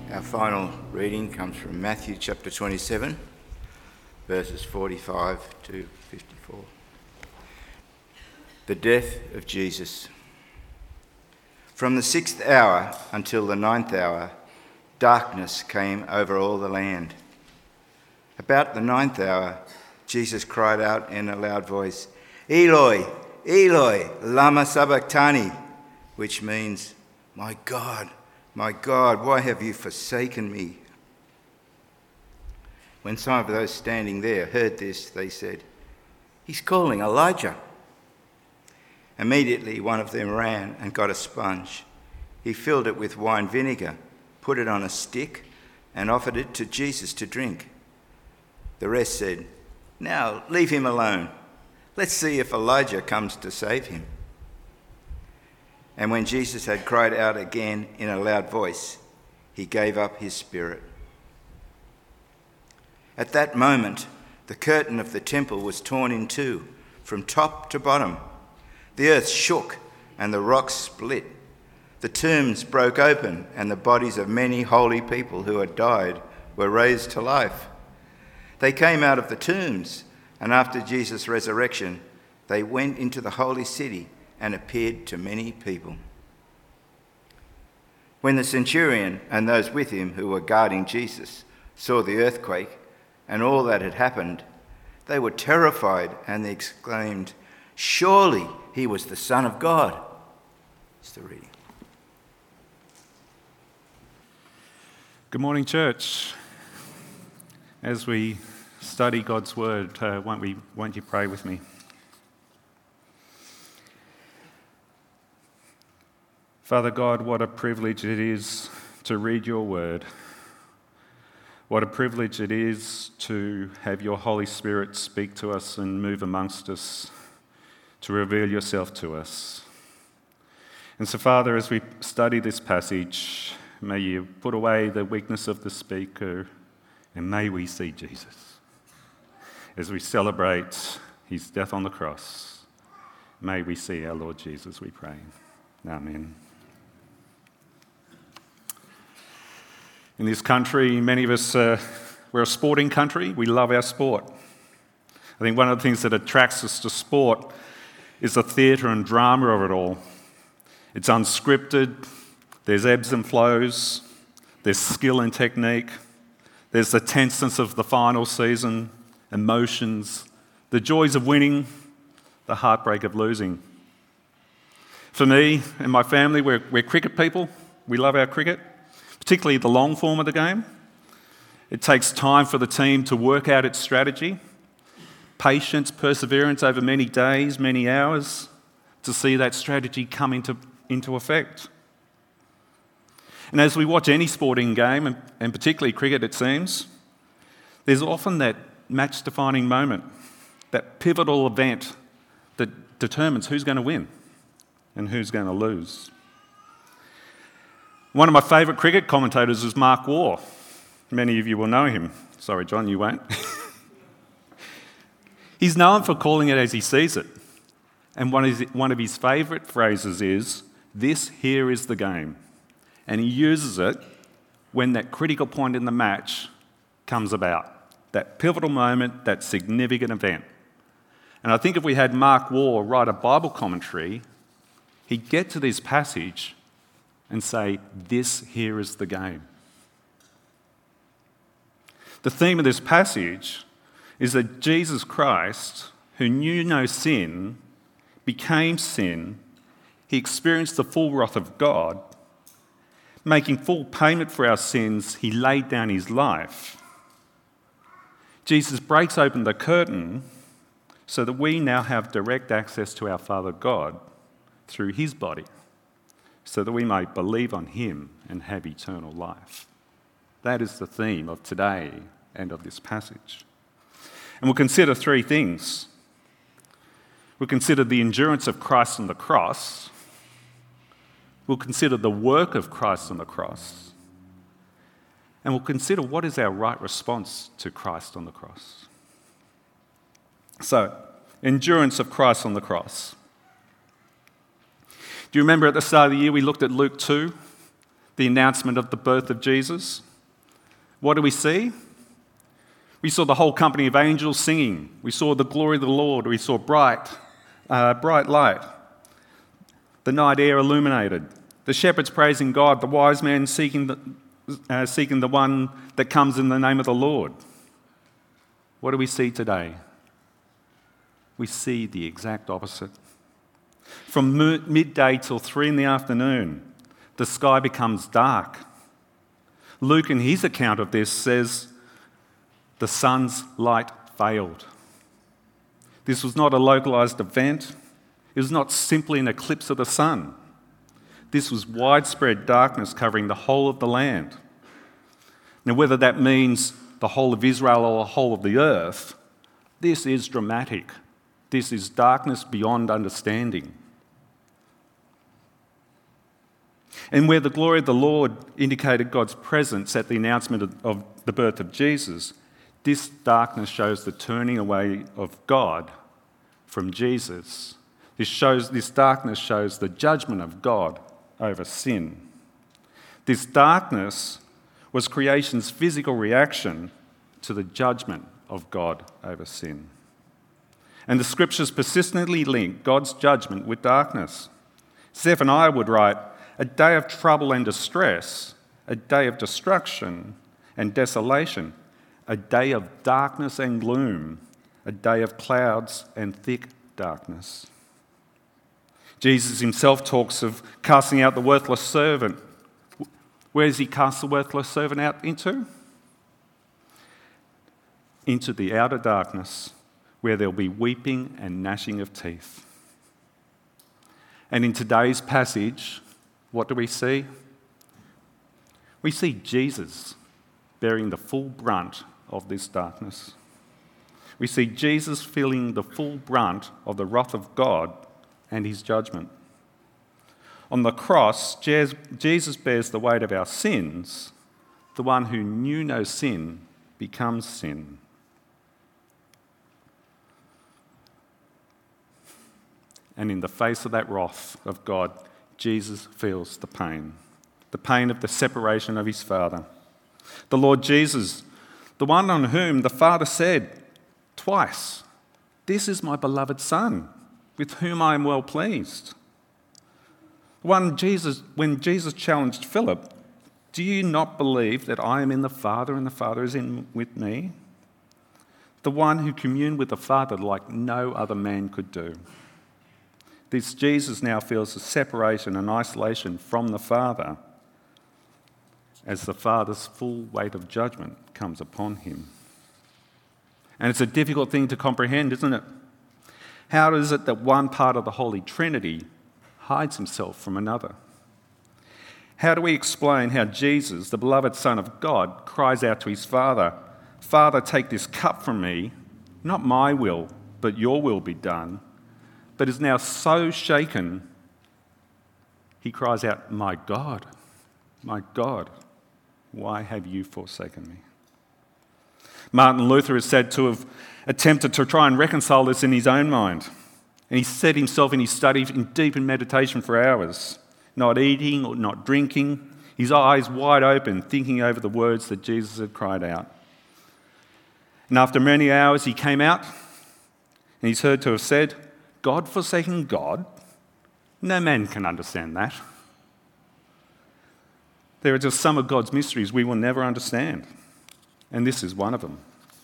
Our final reading comes from Matthew chapter 27, verses 45 to 54. The death of Jesus. From the 6th hour until the 9th hour, darkness came over all the land. About the 9th hour, Jesus cried out in a loud voice, "Eloi, Eloi, lama sabachthani," which means, my God, why have you forsaken me?" When some of those standing there heard this, they said, "He's calling Elijah." Immediately one of them ran and got a sponge. He filled it with wine vinegar, put it on a stick, and offered it to Jesus to drink. The rest said, "Now leave him alone. Let's see if Elijah comes to save him." And when Jesus had cried out again in a loud voice, he gave up his spirit. At that moment, the curtain of the temple was torn in two, from top to bottom. The earth shook and the rocks split. The tombs broke open and the bodies of many holy people who had died were raised to life. They came out of the tombs, and after Jesus' resurrection, they went into the holy city and appeared to many people. When the centurion and those with him who were guarding Jesus saw the earthquake and all that had happened, they were terrified and they exclaimed, "Surely he was the Son of God." It's the reading. Good morning, church. As we study God's word, won't you pray with me? Father God, what a privilege it is to read your word. What a privilege it is to have your Holy Spirit speak to us and move amongst us, to reveal yourself to us. And so, Father, as we study this passage, may you put away the weakness of the speaker, and may we see Jesus. As we celebrate his death on the cross, may we see our Lord Jesus, we pray. Amen. In this country, many of us, we're a sporting country. We love our sport. I think one of the things that attracts us to sport is the theatre and drama of it all. It's unscripted, there's ebbs and flows, there's skill and technique, there's the tenseness of the final season, emotions, the joys of winning, the heartbreak of losing. For me and my family, we're cricket people. We love our cricket, particularly the long form of the game. It takes time for the team to work out its strategy, patience, perseverance over many days, many hours, to see that strategy come into effect. And as we watch any sporting game, and particularly cricket it seems, there's often that match-defining moment, that pivotal event that determines who's going to win and who's going to lose. One of my favourite cricket commentators is Mark Waugh. Many of you will know him. Sorry, John, you won't. He's known for calling it as he sees it. And one of his favourite phrases is, "This here is the game." And he uses it when that critical point in the match comes about, that pivotal moment, that significant event. And I think if we had Mark Waugh write a Bible commentary, he'd get to this passage and say, "This here is the game." The theme of this passage is that Jesus Christ, who knew no sin, became sin. He experienced the full wrath of God. Making full payment for our sins, he laid down his life. Jesus breaks open the curtain so that we now have direct access to our Father God through his body, so that we may believe on him and have eternal life. That is the theme of today and of this passage. And we'll consider three things. We'll consider the endurance of Christ on the cross. We'll consider the work of Christ on the cross. And we'll consider what is our right response to Christ on the cross. So, endurance of Christ on the cross. Do you remember at the start of the year we looked at Luke 2? the announcement of the birth of Jesus, what do we see? We saw the whole company of angels singing. We saw the glory of the Lord. We saw bright light. The night air illuminated. The shepherds praising God. The wise men seeking the one that comes in the name of the Lord. What do we see today? We see the exact opposite. From midday till 3 in the afternoon, the sky becomes dark. Luke, in his account of this, says the sun's light failed. This was not a localised event. It was not simply an eclipse of the sun. This was widespread darkness covering the whole of the land. Now, whether that means the whole of Israel or the whole of the earth, this is dramatic. This is darkness beyond understanding. And where the glory of the Lord indicated God's presence at the announcement of the birth of Jesus, this darkness shows the turning away of God from Jesus. This darkness shows the judgment of God over sin. This darkness was creation's physical reaction to the judgment of God over sin. And the scriptures persistently link God's judgment with darkness. Zephaniah would write, "A day of trouble and distress, a day of destruction and desolation, a day of darkness and gloom, a day of clouds and thick darkness." Jesus himself talks of casting out the worthless servant. Where does he cast the worthless servant out into? Into the outer darkness, where there'll be weeping and gnashing of teeth. And in today's passage, what do we see? We see Jesus bearing the full brunt of this darkness. We see Jesus feeling the full brunt of the wrath of God and his judgment. On the cross, Jesus bears the weight of our sins. The one who knew no sin becomes sin. And in the face of that wrath of God, Jesus feels the pain of the separation of his Father. The Lord Jesus, the one on whom the Father said twice, "This is my beloved Son, with whom I am well pleased." When Jesus challenged Philip, "Do you not believe that I am in the Father and the Father is with me?" The one who communed with the Father like no other man could do. This Jesus now feels a separation and isolation from the Father as the Father's full weight of judgment comes upon him. And it's a difficult thing to comprehend, isn't it? How is it that one part of the Holy Trinity hides himself from another? How do we explain how Jesus, the beloved Son of God, cries out to his Father, "Father, take this cup from me, not my will, but your will be done," but is now so shaken, he cries out, my God, why have you forsaken me?" Martin Luther is said to have attempted to try and reconcile this in his own mind. And he set himself in his study deep in meditation for hours, not eating or not drinking, his eyes wide open, thinking over the words that Jesus had cried out. And after many hours he came out, and he's heard to have said, "God forsaking God? No man can understand that." There are just some of God's mysteries we will never understand, and this is one of them.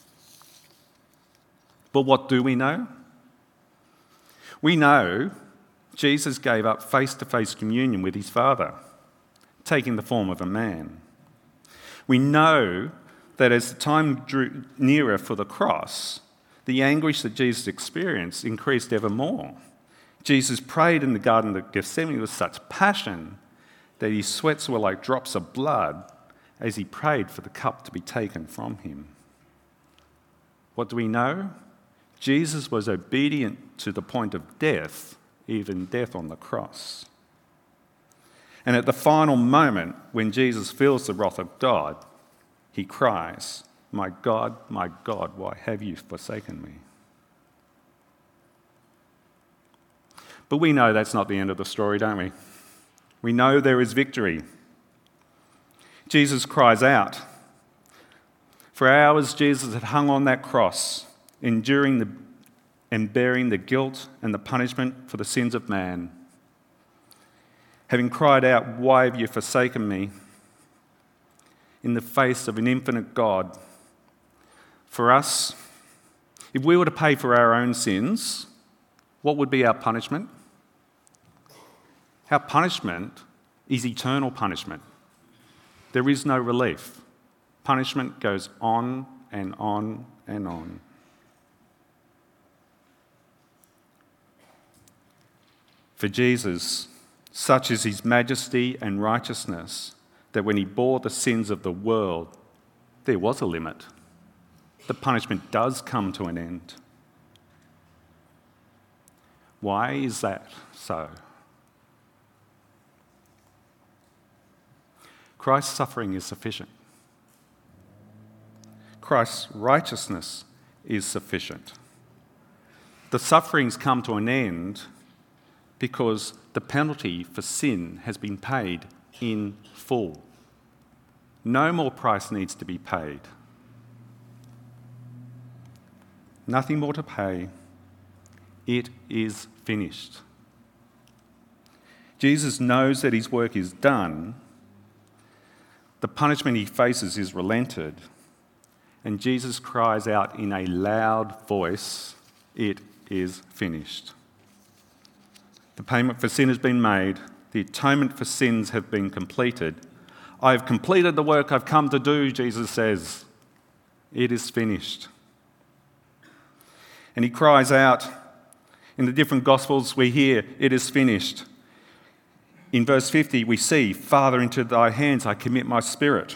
But what do we know? We know Jesus gave up face-to-face communion with his Father, taking the form of a man. We know that as the time drew nearer for the cross, the anguish that Jesus experienced increased ever more. Jesus prayed in the Garden of Gethsemane with such passion that his sweats were like drops of blood as he prayed for the cup to be taken from him. What do we know? Jesus was obedient to the point of death, even death on the cross. And at the final moment, when Jesus feels the wrath of God, he cries, my God, why have you forsaken me?" But we know that's not the end of the story, don't we? We know there is victory. Jesus cries out. For hours, Jesus had hung on that cross, enduring and bearing the guilt and the punishment for the sins of man. Having cried out, "Why have you forsaken me?" in the face of an infinite God. For us, if we were to pay for our own sins, what would be our punishment? Our punishment is eternal punishment. There is no relief. Punishment goes on and on and on. For Jesus, such is his majesty and righteousness, that when he bore the sins of the world, there was a limit. The punishment does come to an end. Why is that so? Christ's suffering is sufficient. Christ's righteousness is sufficient. The sufferings come to an end because the penalty for sin has been paid in full. No more price needs to be paid. Nothing more to pay. It is finished. Jesus knows that his work is done. The punishment he faces is relented. And Jesus cries out in a loud voice, "It is finished." The payment for sin has been made. The atonement for sins have been completed. I have completed the work I've come to do, Jesus says. It is finished. And he cries out. In the different Gospels we hear, "It is finished." In verse 50 we see, "Father, into thy hands I commit my spirit."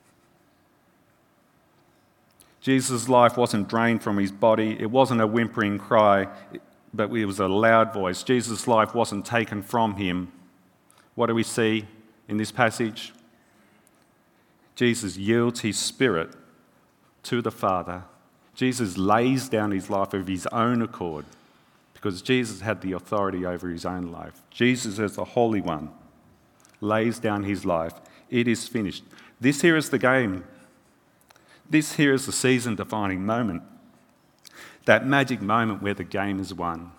Jesus' life wasn't drained from his body. It wasn't a whimpering cry, but it was a loud voice. Jesus' life wasn't taken from him. What do we see in this passage? Jesus yields his spirit to the Father. Jesus lays down his life of his own accord because Jesus had the authority over his own life. Jesus, as the Holy One, lays down his life. It is finished. This here is the game. This here is the season-defining moment. That magic moment where the game is won.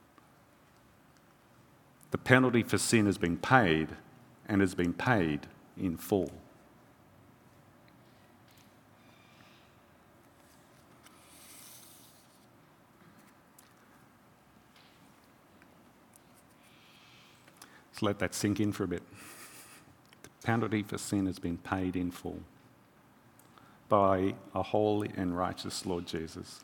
The penalty for sin has been paid and has been paid in full. Let's let that sink in for a bit. The penalty for sin has been paid in full by a holy and righteous Lord Jesus.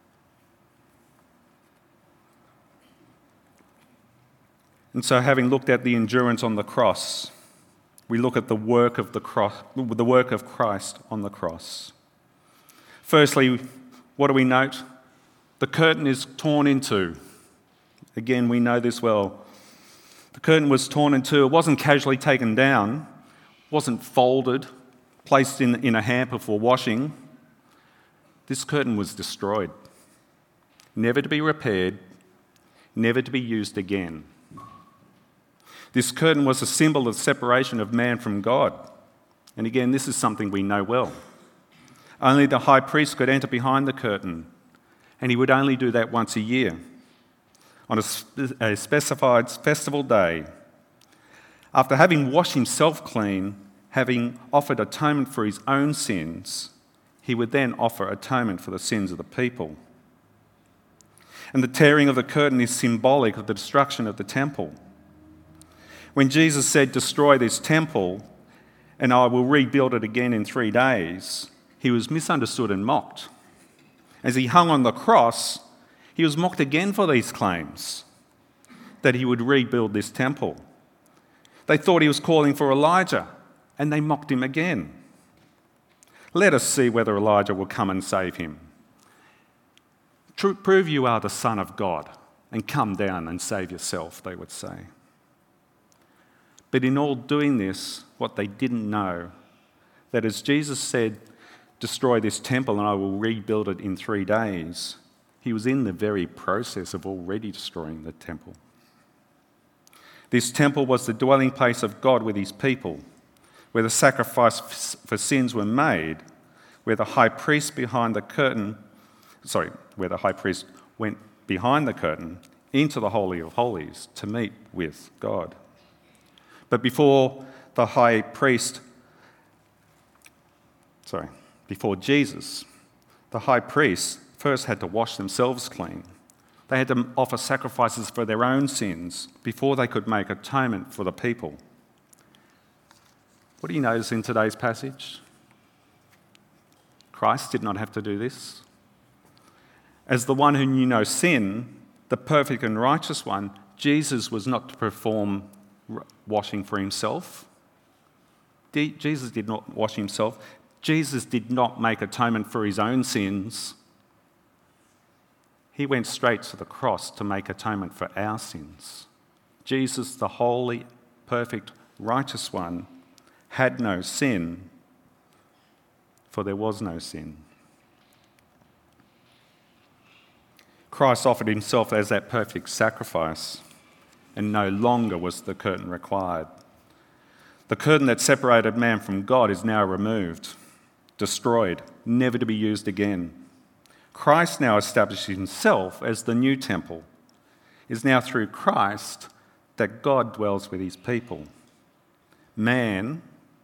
And so, having looked at the endurance on the cross, we look at the work of Christ on the cross. Firstly, what do we note? The curtain is torn in two. Again, we know this well. The curtain was torn in two. It wasn't casually taken down, wasn't folded, placed in a hamper for washing. This curtain was destroyed, never to be repaired, never to be used again. This curtain was a symbol of separation of man from God. And again, this is something we know well. Only the high priest could enter behind the curtain, and he would only do that once a year, on a specified festival day. After having washed himself clean, having offered atonement for his own sins, he would then offer atonement for the sins of the people. And the tearing of the curtain is symbolic of the destruction of the temple. When Jesus said, "Destroy this temple, and I will rebuild it again in 3 days," he was misunderstood and mocked. As he hung on the cross, he was mocked again for these claims, that he would rebuild this temple. They thought he was calling for Elijah, and they mocked him again. "Let us see whether Elijah will come and save him. Prove you are the Son of God, and come down and save yourself," they would say. But in all doing this, what they didn't know, that as Jesus said, "Destroy this temple and I will rebuild it in 3 days," he was in the very process of already destroying the temple. This temple was the dwelling place of God with his people, where the sacrifice for sins were made, where the high priest where the high priest went behind the curtain into the Holy of Holies to meet with God. But before Jesus, the high priests first had to wash themselves clean. They had to offer sacrifices for their own sins before they could make atonement for the people. What do you notice in today's passage? Christ did not have to do this. As the one who knew no sin, the perfect and righteous one, Jesus was not to perform washing for himself. Jesus did not wash himself. Jesus did not make atonement for his own sins. He went straight to the cross to make atonement for our sins. Jesus, the holy, perfect, righteous one, had no sin, for there was no sin. Christ offered himself as that perfect sacrifice, and no longer was the curtain required. The curtain that separated man from God is now removed, destroyed, never to be used again. Christ now establishes himself as the new temple. It is now through Christ that God dwells with his people. Man,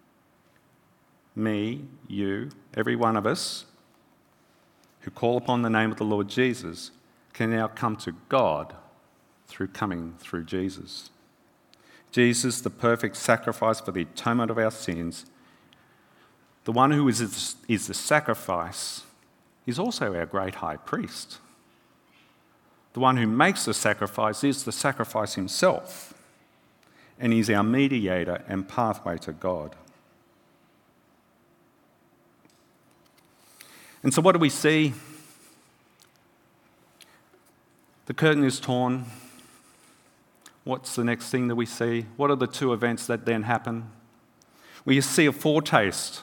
me, you, every one of us who call upon the name of the Lord Jesus can now come to God through coming through Jesus. Jesus, the perfect sacrifice for the atonement of our sins, the one who is the sacrifice, is also our great high priest. The one who makes the sacrifice is the sacrifice himself, and he's our mediator and pathway to God. And so what do we see? The curtain is torn. What's the next thing that we see? What are the two events that then happen? We see a foretaste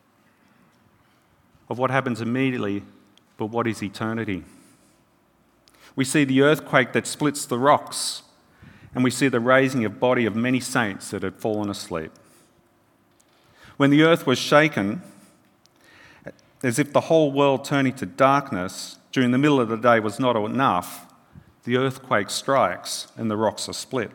of what happens immediately, but what is eternity? We see the earthquake that splits the rocks, and we see the raising of body of many saints that had fallen asleep. When the earth was shaken, as if the whole world turning to darkness during the middle of the day was not enough, the earthquake strikes and the rocks are split.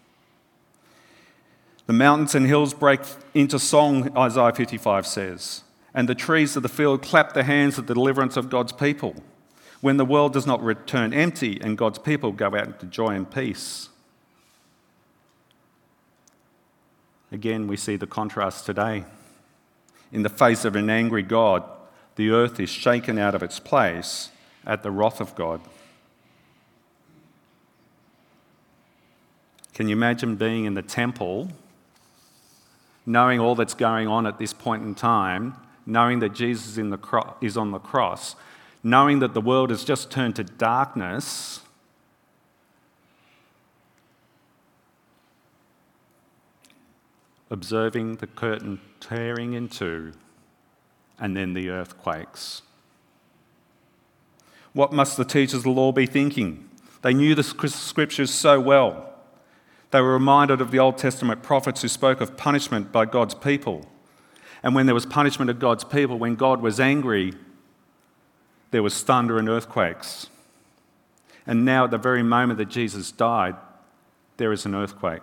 The mountains and hills break into song, Isaiah 55 says, and the trees of the field clap their hands at the deliverance of God's people, when the world does not return empty and God's people go out into joy and peace. Again, we see the contrast today. In the face of an angry God, the earth is shaken out of its place at the wrath of God. Can you imagine being in the temple, knowing all that's going on at this point in time, knowing that Jesus is on the cross, knowing that the world has just turned to darkness, observing the curtain tearing in two, and then the earth quakes? What must the teachers of the law be thinking? They knew the scriptures so well. They were reminded of the Old Testament prophets who spoke of punishment by God's people. And when there was punishment of God's people, when God was angry, there was thunder and earthquakes. And now at the very moment that Jesus died, there is an earthquake.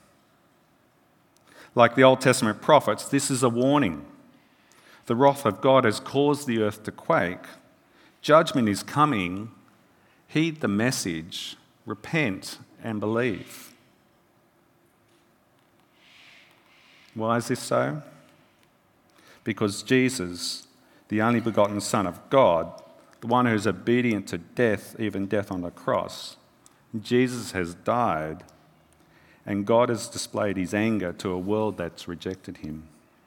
Like the Old Testament prophets, this is a warning. The wrath of God has caused the earth to quake. Judgment is coming. Heed the message, repent and believe. Why is this so? Because Jesus, the only begotten Son of God, the one who is obedient to death, even death on the cross, Jesus has died, and God has displayed his anger to a world that's rejected him.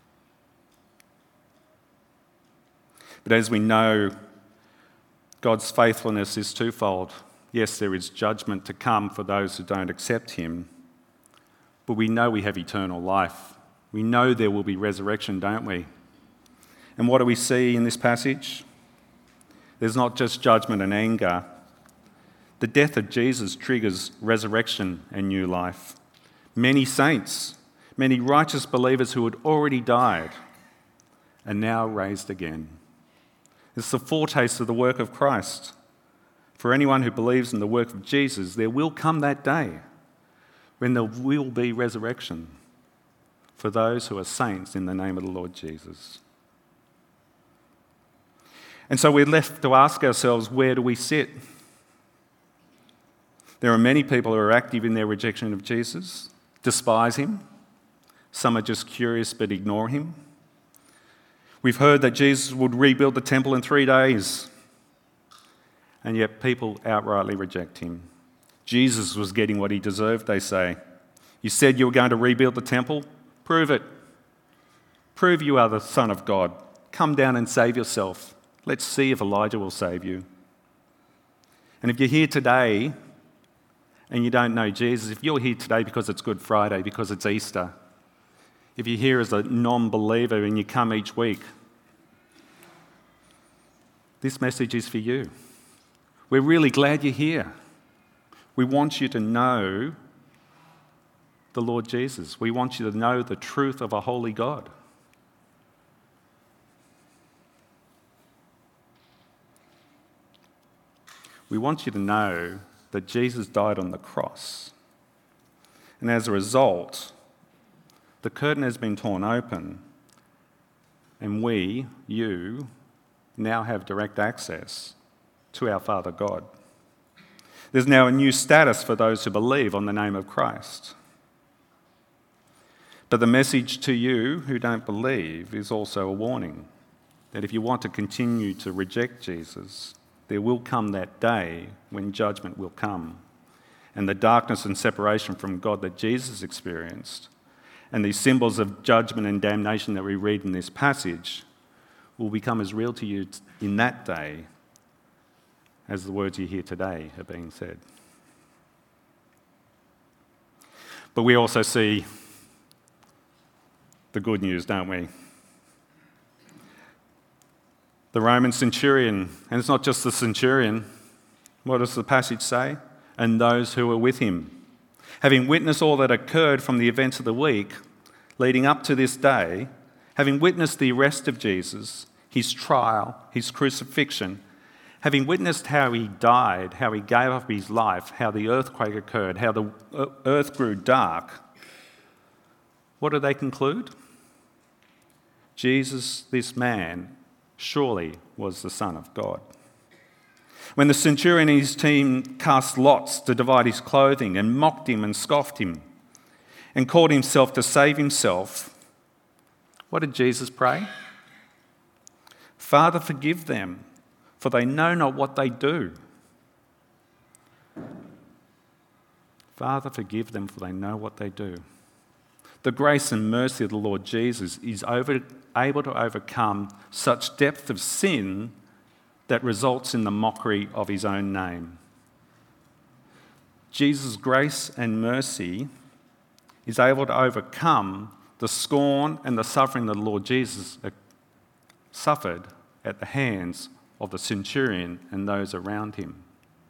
But as we know, God's faithfulness is twofold. Yes, there is judgment to come for those who don't accept him, but we know we have eternal life. We know there will be resurrection, don't we? And what do we see in this passage? There's not just judgment and anger. The death of Jesus triggers resurrection and new life. Many saints, many righteous believers who had already died are now raised again. It's the foretaste of the work of Christ. For anyone who believes in the work of Jesus, there will come that day when there will be resurrection for those who are saints in the name of the Lord Jesus. And so we're left to ask ourselves, where do we sit? There are many people who are active in their rejection of Jesus, despise him. Some are just curious but ignore him. We've heard that Jesus would rebuild the temple in 3 days, and yet people outrightly reject him. Jesus was getting what he deserved, they say. You said you were going to rebuild the temple? Prove it. Prove you are the Son of God. Come down and save yourself. Let's see if Elijah will save you. And if you're here today and you don't know Jesus, if you're here today because it's Good Friday, because it's Easter, if you're here as a non-believer and you come each week, this message is for you. We're really glad you're here. We want you to know the Lord Jesus. We want you to know the truth of a holy God. We want you to know that Jesus died on the cross. And as a result, the curtain has been torn open, and we, you, now have direct access to our Father God. There's now a new status for those who believe on the name of Christ. But the message to you who don't believe is also a warning that if you want to continue to reject Jesus, there will come that day when judgment will come, and the darkness and separation from God that Jesus experienced, and these symbols of judgment and damnation that we read in this passage, will become as real to you in that day as the words you hear today are being said. But we also see the good news, don't we? The Roman centurion, and it's not just the centurion, what does the passage say? And those who were with him. Having witnessed all that occurred from the events of the week leading up to this day, having witnessed the arrest of Jesus, his trial, his crucifixion, having witnessed how he died, how he gave up his life, how the earthquake occurred, how the earth grew dark, what do they conclude? Jesus, this man, surely was the Son of God. When the centurion and his team cast lots to divide his clothing and mocked him and scoffed him and called himself to save himself, what did Jesus pray? Father, forgive them, for they know not what they do. Father, forgive them, for they know what they do. The grace and mercy of the Lord Jesus is able to overcome such depth of sin that results in the mockery of his own name. Jesus' grace and mercy is able to overcome the scorn and the suffering that the Lord Jesus suffered at the hands of the centurion and those around him.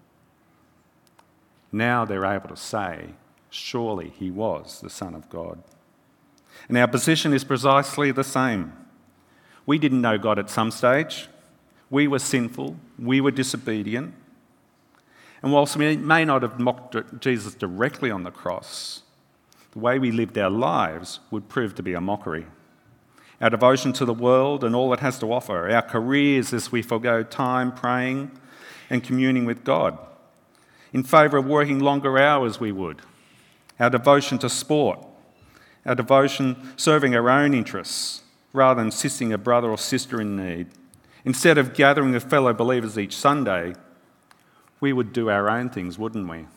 Now they're able to say, surely he was the Son of God. And our position is precisely the same. We didn't know God at some stage. We were sinful. We were disobedient. And whilst we may not have mocked Jesus directly on the cross, the way we lived our lives would prove to be a mockery. Our devotion to the world and all it has to offer, our careers as we forgo time praying and communing with God, in favour of working longer hours we would, our devotion to sport, our devotion serving our own interests rather than assisting a brother or sister in need. Instead of gathering with fellow believers each Sunday, we would do our own things, wouldn't we?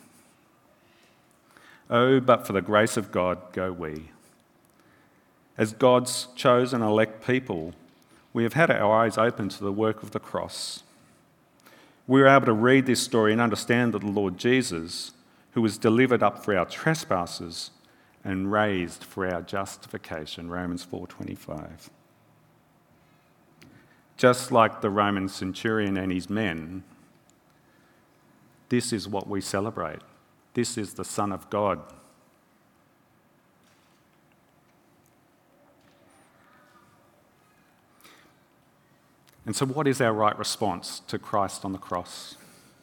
Oh, but for the grace of God go we. As God's chosen elect people, we have had our eyes open to the work of the cross. We were able to read this story and understand that the Lord Jesus, who was delivered up for our trespasses and raised for our justification, Romans 4:25. Just like the Roman centurion and his men, this is what we celebrate. This is the Son of God. And so what is our right response to Christ on the cross?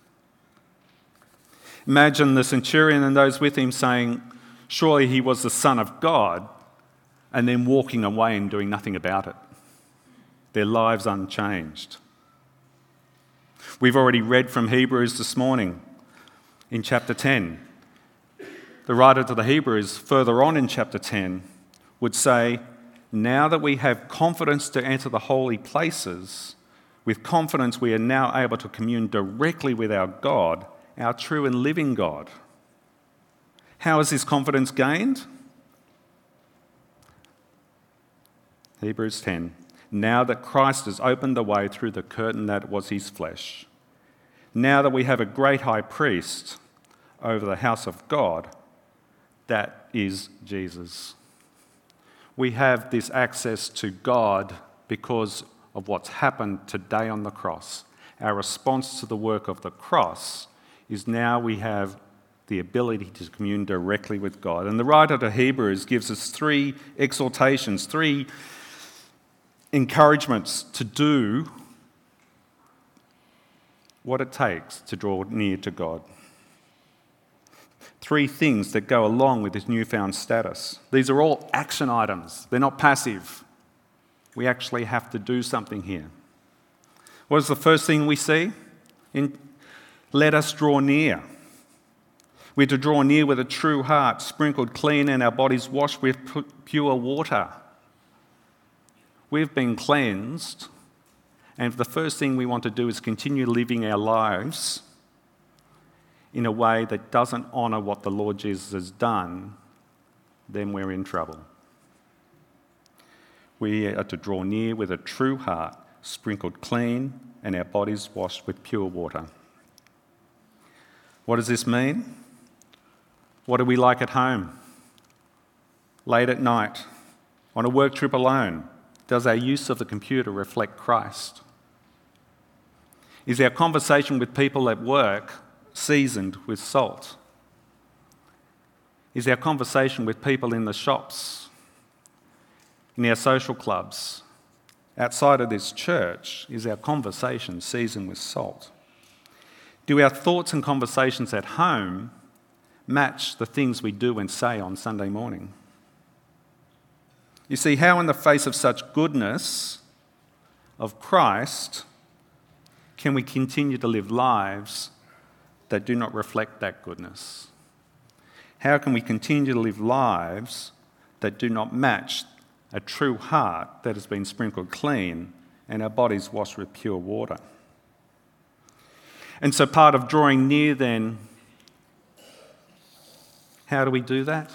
Imagine the centurion and those with him saying, surely he was the Son of God, and then walking away and doing nothing about it. Their lives unchanged. We've already read from Hebrews this morning in chapter 10. The writer to the Hebrews, further on in chapter 10, would say, now that we have confidence to enter the holy places, with confidence we are now able to commune directly with our God, our true and living God. How is this confidence gained? Hebrews 10. Now that Christ has opened the way through the curtain that was his flesh, now that we have a great high priest over the house of God, that is Jesus. We have this access to God because of what's happened today on the cross. Our response to the work of the cross is now we have the ability to commune directly with God. And the writer to Hebrews gives us 3 exhortations, 3 encouragements to do what it takes to draw near to God. 3 things that go along with this newfound status. These are all action items. They're not passive. We actually have to do something here. What is the first thing we see? Let us draw near. We're to draw near with a true heart, sprinkled clean, and our bodies washed with pure water. We've been cleansed, and the first thing we want to do is continue living our lives in a way that doesn't honour what the Lord Jesus has done, then we're in trouble. We are to draw near with a true heart, sprinkled clean, and our bodies washed with pure water. What does this mean? What are we like at home? Late at night? On a work trip alone? Does our use of the computer reflect Christ? Is our conversation with people at work seasoned with salt? Is our conversation with people in the shops, in our social clubs, outside of this church, is our conversation seasoned with salt? Do our thoughts and conversations at home match the things we do and say on Sunday morning? You see, how in the face of such goodness of Christ can we continue to live lives that do not reflect that goodness? How can we continue to live lives that do not match a true heart that has been sprinkled clean and our bodies washed with pure water? And so part of drawing near then, how do we do that?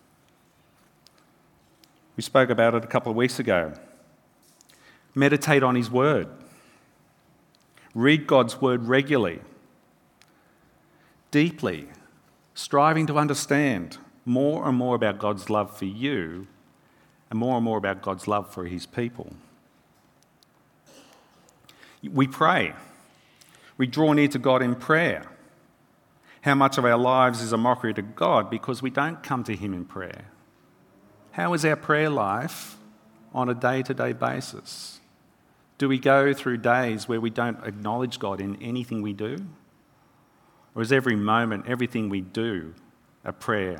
We spoke about it a couple of weeks ago. Meditate on his word. Read God's word regularly, deeply, striving to understand more and more about God's love for you and more about God's love for his people. We pray. We draw near to God in prayer. How much of our lives is a mockery to God because we don't come to him in prayer? How is our prayer life on a day-to-day basis? Do we go through days where we don't acknowledge God in anything we do? Or is every moment, everything we do, a prayer?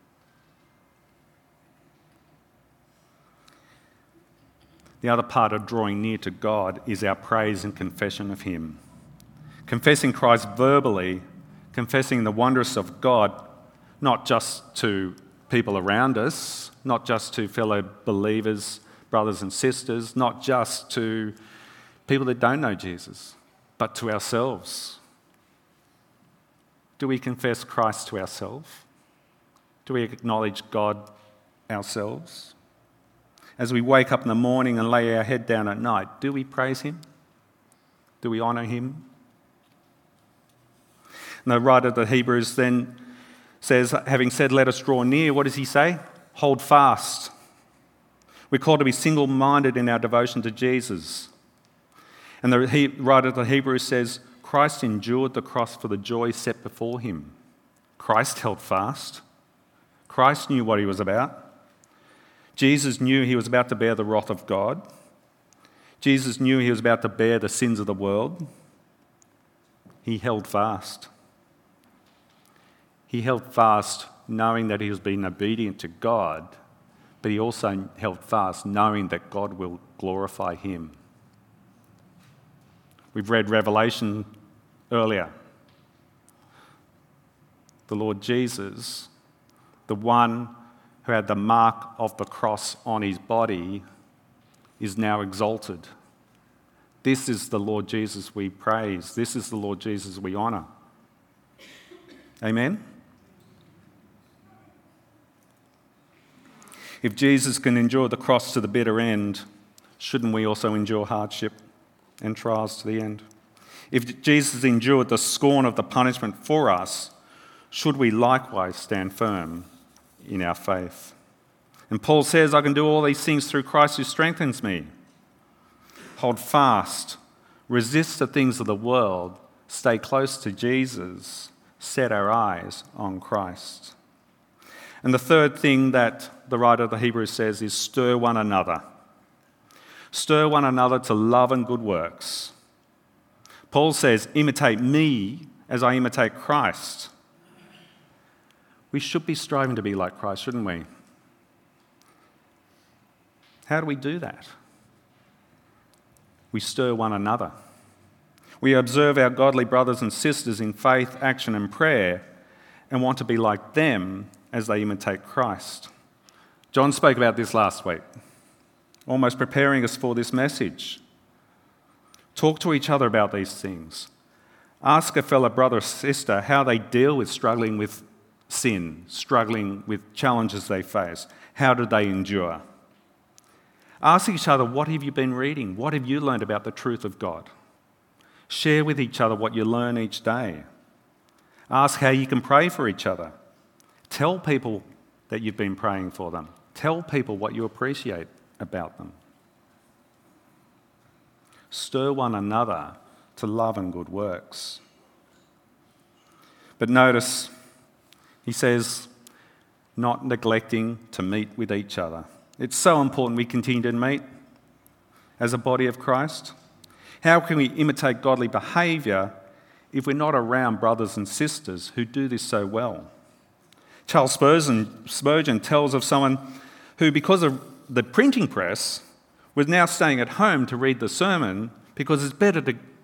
The other part of drawing near to God is our praise and confession of him. Confessing Christ verbally, confessing the wonders of God, not just to people around us, not just to fellow believers, brothers and sisters, not just to people that don't know Jesus, but to ourselves. Do we confess Christ to ourselves? Do we acknowledge God ourselves? As we wake up in the morning and lay our head down at night, do we praise him? Do we honour him? And the writer of the Hebrews then says, having said, let us draw near, what does he say? Hold fast. We're called to be single-minded in our devotion to Jesus. And the writer of the Hebrews says, Christ endured the cross for the joy set before him. Christ held fast. Christ knew what he was about. Jesus knew he was about to bear the wrath of God. Jesus knew he was about to bear the sins of the world. He held fast. He held fast knowing that he was being obedient to God, but he also held fast knowing that God will glorify him. We've read Revelation earlier. The Lord Jesus, the one who had the mark of the cross on his body, is now exalted. This is the Lord Jesus we praise. This is the Lord Jesus we honour. Amen? If Jesus can endure the cross to the bitter end, shouldn't we also endure hardship and trials to the end? If Jesus endured the scorn of the punishment for us, should we likewise stand firm in our faith? And Paul says, I can do all these things through Christ who strengthens me. Hold fast, resist the things of the world, stay close to Jesus, set our eyes on Christ. And the third thing that the writer of the Hebrews says is stir one another. Stir one another to love and good works. Paul says, imitate me as I imitate Christ. We should be striving to be like Christ, shouldn't we? How do we do that? We stir one another. We observe our godly brothers and sisters in faith, action, and prayer and want to be like them as they imitate Christ. John spoke about this last week, almost preparing us for this message. Talk to each other about these things. Ask a fellow brother or sister how they deal with struggling with sin, struggling with challenges they face. How do they endure? Ask each other, what have you been reading? What have you learned about the truth of God? Share with each other what you learn each day. Ask how you can pray for each other. Tell people that you've been praying for them. Tell people what you appreciate about them. Stir one another to love and good works. But notice, he says, not neglecting to meet with each other. It's so important we continue to meet as a body of Christ. How can we imitate godly behaviour if we're not around brothers and sisters who do this so well? Charles Spurgeon tells of someone who, because of the printing press, was now staying at home to read the sermon because it's better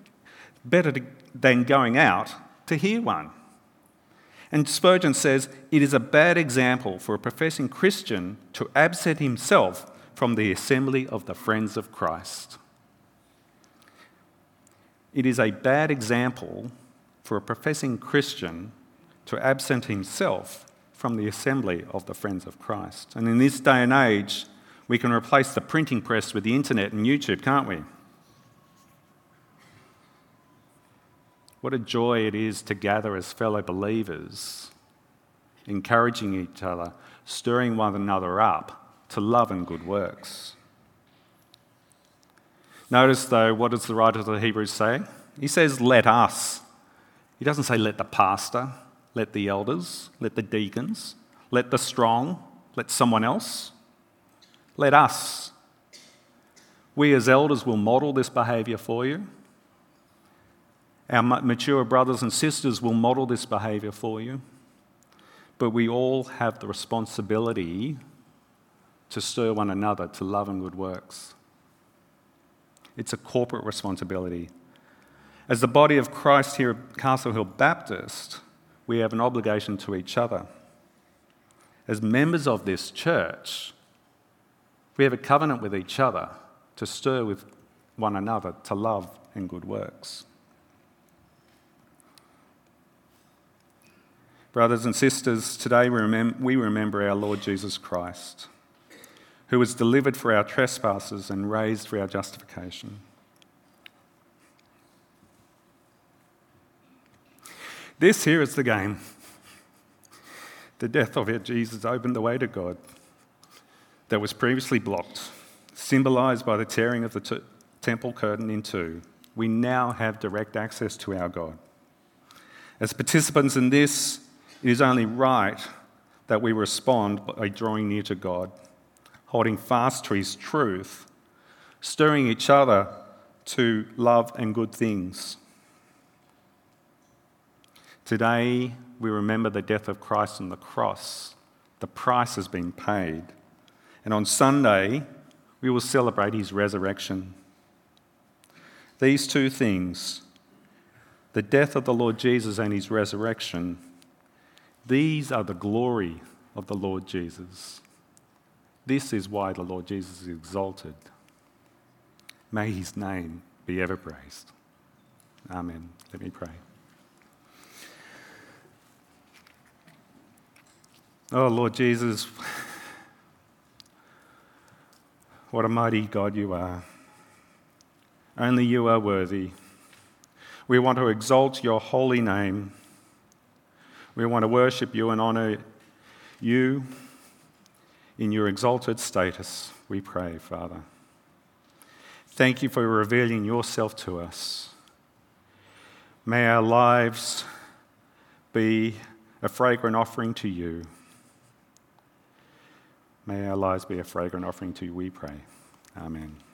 than going out to hear one. And Spurgeon says, it is a bad example for a professing Christian to absent himself from the assembly of the friends of Christ. It is a bad example for a professing Christian to absent himself from the assembly of the friends of Christ. And in this day and age, we can replace the printing press with the internet and YouTube, can't we? What a joy it is to gather as fellow believers, encouraging each other, stirring one another up to love and good works. Notice, though, what does the writer of the Hebrews say? He says, let us. He doesn't say let the pastor, let the elders, let the deacons, let the strong, let someone else. Let us. We as elders will model this behaviour for you. Our mature brothers and sisters will model this behaviour for you. But we all have the responsibility to stir one another to love and good works. It's a corporate responsibility. As the body of Christ here at Castle Hill Baptist, we have an obligation to each other. As members of this church, we have a covenant with each other to stir with one another to love and good works. Brothers and sisters, today we remember our Lord Jesus Christ, who was delivered for our trespasses and raised for our justification. This here is the game. The death of our Jesus opened the way to God that was previously blocked, symbolised by the tearing of the temple curtain in two. We now have direct access to our God. As participants in this, it is only right that we respond by drawing near to God, holding fast to his truth, stirring each other to love and good things. Today, we remember the death of Christ on the cross. The price has been paid. And on Sunday, we will celebrate his resurrection. These two things, the death of the Lord Jesus and his resurrection, these are the glory of the Lord Jesus. This is why the Lord Jesus is exalted. May his name be ever praised. Amen. Let me pray. Oh, Lord Jesus, what a mighty God you are. Only you are worthy. We want to exalt your holy name. We want to worship you and honour you in your exalted status, we pray, Father. Thank you for revealing yourself to us. May our lives be a fragrant offering to you. May our lives be a fragrant offering to you, we pray. Amen.